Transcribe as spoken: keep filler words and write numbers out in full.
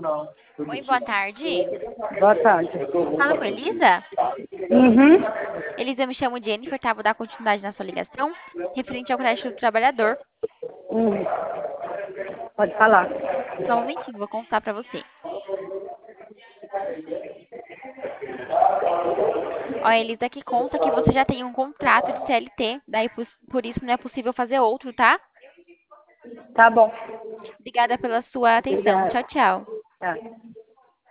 Oi, boa tarde. Boa tarde. Fala com a Elisa? Uhum. Elisa, eu me chamo Jennifer, tá? Vou dar continuidade na sua ligação, referente ao crédito do trabalhador. Uhum. Pode falar. Só um momentinho, vou contar pra você. Ó, a Elisa aqui conta que você já tem um contrato de C L T, daí por, por isso não é possível fazer outro, tá? Tá bom. Obrigada pela sua atenção. Obrigada. Tchau, tchau. Tá.